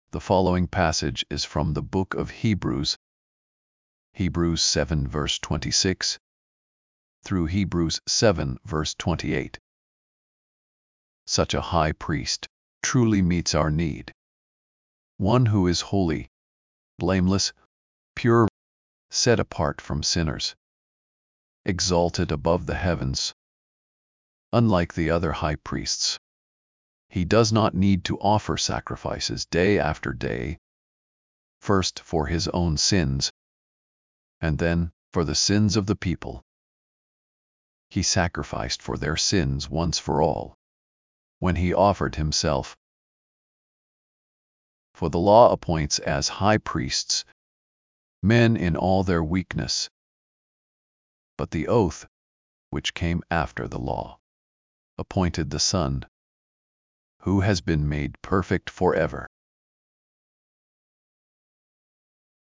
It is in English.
The following passage is from the book of Hebrews, Hebrews 7 verse 26 through Hebrews 7 verse 28. Such a high priest truly meets our need. One who is holy, blameless, pure, set apart from sinners, exalted above the heavens. Unlike the other high priests, he does not need to offer sacrifices day after day, first for his own sins, and then for the sins of the people. He sacrificed for their sins once for all, when he offered himself. For the law appoints as high priests men in all their weakness, but the oath, which came after the law, appointed the Son, who has been made perfect forever.